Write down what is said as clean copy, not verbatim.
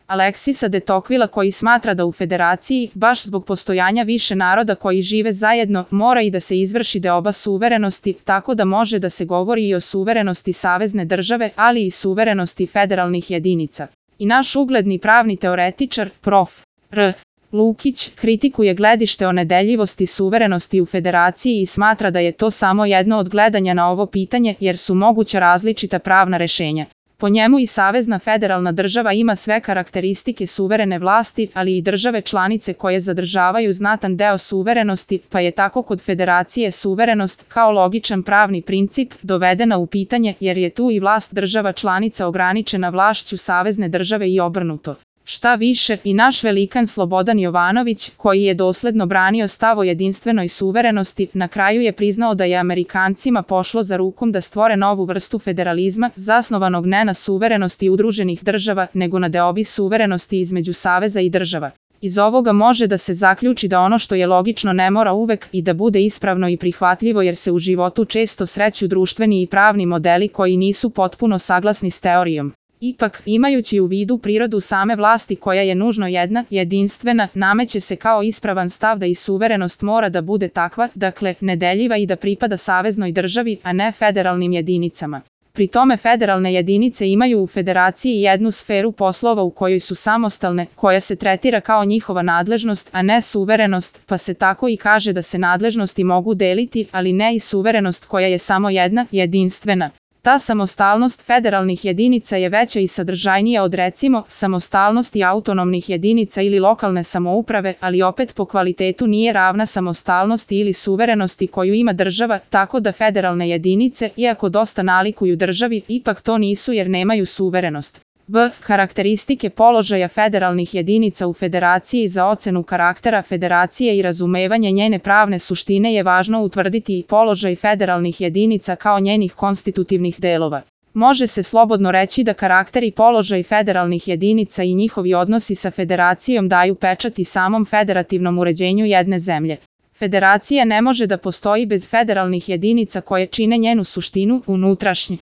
Aleksisa de Tocqueville koji smatra da u federaciji, baš zbog postojanja više naroda koji žive zajedno, mora i da se izvrši deoba suverenosti, tako da može da se govori i o suverenosti savezne države, ali i suverenosti federalnih jedinica. I naš ugledni pravni teoretičar, prof. R. Lukić, kritikuje gledište o nedeljivosti suverenosti u federaciji i smatra da je to samo jedno od gledanja na ovo pitanje jer su moguća različita pravna rešenja. Po njemu i savezna federalna država ima sve karakteristike suverene vlasti, ali i države članice koje zadržavaju znatan deo suverenosti, pa je tako kod federacije suverenost, kao logičan pravni princip, dovedena u pitanje jer je tu i vlast država članica ograničena vlašću savezne države i obrnuto. Šta više, i naš velikan Slobodan Jovanović, koji je dosledno branio stav o jedinstvenoj suverenosti, na kraju je priznao da je Amerikancima pošlo za rukom da stvore novu vrstu federalizma, zasnovanog ne na suverenosti udruženih država, nego na deobi suverenosti između saveza i država. Iz ovoga može da se zaključi da ono što je logično ne mora uvek i da bude ispravno i prihvatljivo jer se u životu često sreću društveni i pravni modeli koji nisu potpuno saglasni s teorijom. Ipak, imajući u vidu prirodu same vlasti koja je nužno jedna, jedinstvena, nameće se kao ispravan stav da i suverenost mora da bude takva, dakle, nedeljiva i da pripada saveznoj državi, a ne federalnim jedinicama. Pri tome federalne jedinice imaju u federaciji jednu sferu poslova u kojoj su samostalne, koja se tretira kao njihova nadležnost, a ne suverenost, pa se tako i kaže da se nadležnosti mogu deliti, ali ne i suverenost koja je samo jedna, jedinstvena. Ta samostalnost federalnih jedinica je veća i sadržajnija od recimo samostalnosti autonomnih jedinica ili lokalne samouprave, ali opet po kvalitetu nije ravna samostalnosti ili suverenosti koju ima država, tako da federalne jedinice, iako dosta nalikuju državi, ipak to nisu jer nemaju suverenost. Karakteristike položaja federalnih jedinica u federaciji. Za ocenu karaktera federacije i razumevanje njene pravne suštine je važno utvrditi i položaj federalnih jedinica kao njenih konstitutivnih delova. Može se slobodno reći da karakter i položaj federalnih jedinica i njihovi odnosi sa federacijom daju pečat i samom federativnom uređenju jedne zemlje. Federacija ne može da postoji bez federalnih jedinica koje čine njenu suštinu, unutrašnju.